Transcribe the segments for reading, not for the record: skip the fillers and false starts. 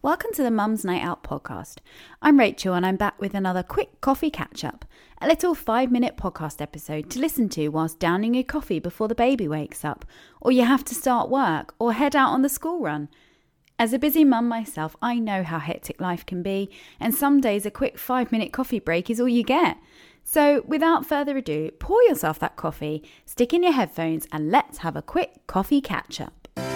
Welcome to the Mum's Night Out podcast. I'm Rachel and I'm back with another quick coffee catch-up, a little 5-minute podcast episode to listen to whilst downing your coffee before the baby wakes up, or you have to start work or head out on the school run. As a busy mum myself, I know how hectic life can be, and some days a quick 5-minute coffee break is all you get. So without further ado, pour yourself that coffee, stick in your headphones, and let's have a quick coffee catch-up.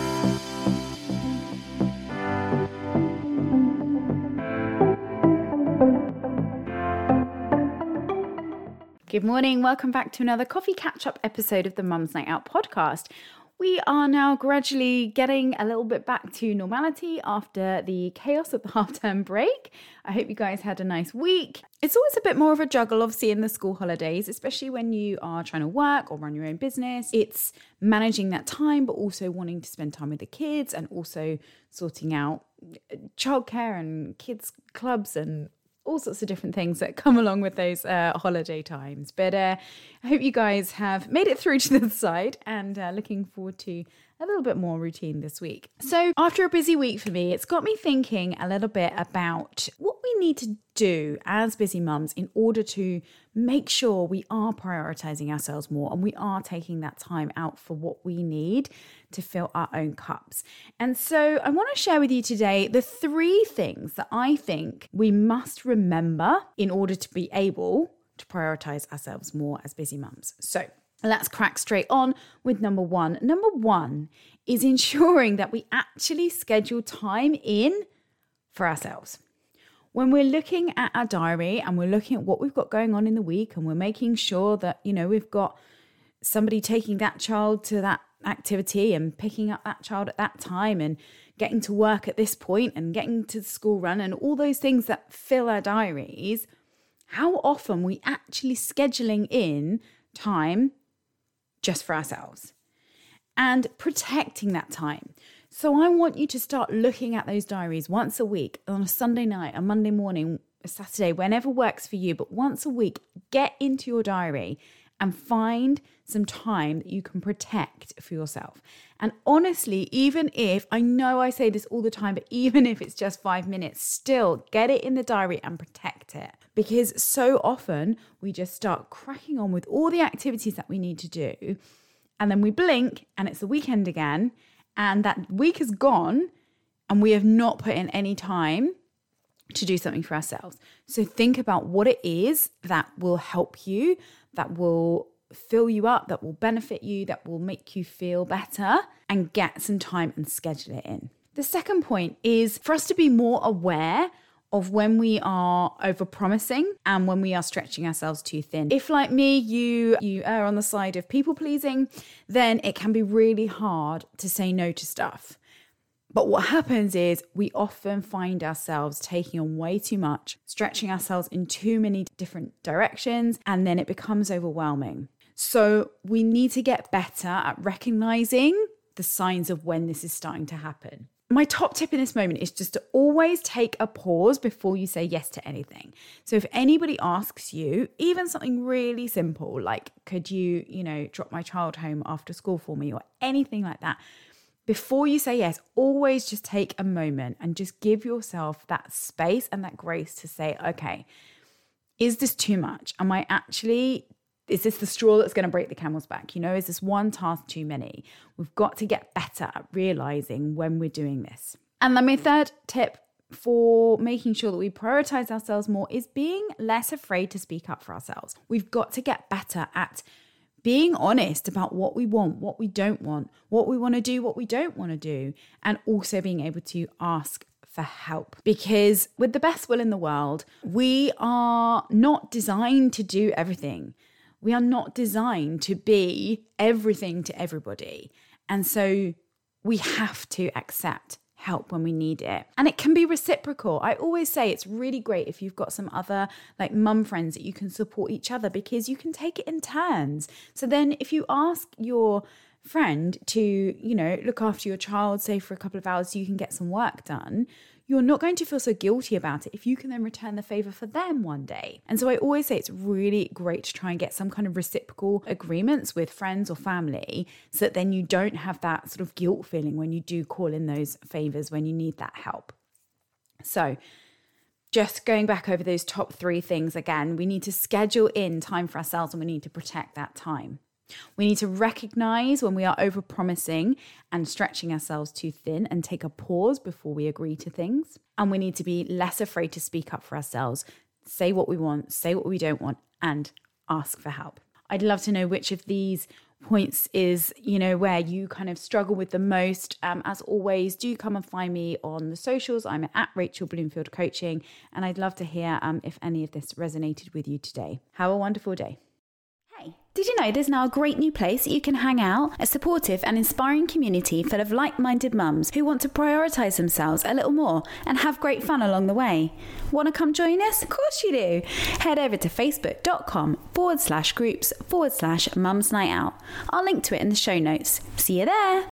Good morning, welcome back to another coffee catch-up episode of the Mum's Night Out podcast. We are now gradually getting a little bit back to normality after the chaos of the half-term break. I hope you guys had a nice week. It's always a bit more of a juggle, obviously, in the school holidays, especially when you are trying to work or run your own business. It's managing that time, but also wanting to spend time with the kids and also sorting out childcare and kids' clubs and all sorts of different things that come along with those holiday times. But I hope you guys have made it through to the side and looking forward to a little bit more routine this week. So after a busy week for me, it's got me thinking a little bit about what we need to do as busy mums in order to make sure we are prioritizing ourselves more and we are taking that time out for what we need to fill our own cups. And so I want to share with you today the 3 things that I think we must remember in order to be able to prioritize ourselves more as busy mums. So let's crack straight on with number 1. Number 1 is ensuring that we actually schedule time in for ourselves. When we're looking at our diary and we're looking at what we've got going on in the week and we're making sure that, we've got somebody taking that child to that activity and picking up that child at that time and getting to work at this point and getting to the school run and all those things that fill our diaries, how often we actually scheduling in time just for ourselves and protecting that time. So I want you to start looking at those diaries once a week, on a Sunday night, a Monday morning, a Saturday, whenever works for you, but once a week, get into your diary and find some time that you can protect for yourself. And honestly, even if, I know I say this all the time, but even if it's just 5 minutes, still get it in the diary and protect it. Because so often we just start cracking on with all the activities that we need to do. And then we blink and it's the weekend again. And that week is gone and we have not put in any time to do something for ourselves. So think about what it is that will help you, that will fill you up, that will benefit you, that will make you feel better, and get some time and schedule it in. The second point is for us to be more aware of when we are overpromising and when we are stretching ourselves too thin. If, like me, you err on the side of people pleasing, then it can be really hard to say no to stuff. But what happens is we often find ourselves taking on way too much, stretching ourselves in too many different directions, and then it becomes overwhelming. So we need to get better at recognizing the signs of when this is starting to happen. My top tip in this moment is just to always take a pause before you say yes to anything. So if anybody asks you, even something really simple, like, could you, drop my child home after school for me or anything like that, before you say yes, always just take a moment and just give yourself that space and that grace to say, okay, is this too much? Is this the straw that's going to break the camel's back? Is this one task too many? We've got to get better at realizing when we're doing this. And then my third tip for making sure that we prioritize ourselves more is being less afraid to speak up for ourselves. We've got to get better at being honest about what we want, what we don't want, what we want to do, what we don't want to do, and also being able to ask for help. Because with the best will in the world, we are not designed to do everything. We are not designed to be everything to everybody. And so we have to accept help when we need it. And it can be reciprocal. I always say it's really great if you've got some other mum friends that you can support each other because you can take it in turns. So then if you ask your friend to, look after your child, say for a couple of hours so you can get some work done, you're not going to feel so guilty about it if you can then return the favor for them one day. And so I always say it's really great to try and get some kind of reciprocal agreements with friends or family so that then you don't have that sort of guilt feeling when you do call in those favors when you need that help. So just going back over those top 3 things again, we need to schedule in time for ourselves and we need to protect that time. We need to recognize when we are overpromising and stretching ourselves too thin and take a pause before we agree to things. And we need to be less afraid to speak up for ourselves, say what we want, say what we don't want, and ask for help. I'd love to know which of these points is, where you kind of struggle with the most. As always, do come and find me on the socials. I'm at Rachel Bloomfield Coaching, and I'd love to hear if any of this resonated with you today. Have a wonderful day. Hey, did you know there's now a great new place that you can hang out? A supportive and inspiring community full of like-minded mums who want to prioritise themselves a little more and have great fun along the way. Want to come join us? Of course you do. Head over to facebook.com/groups/Mums Night Out. I'll link to it in the show notes. See you there.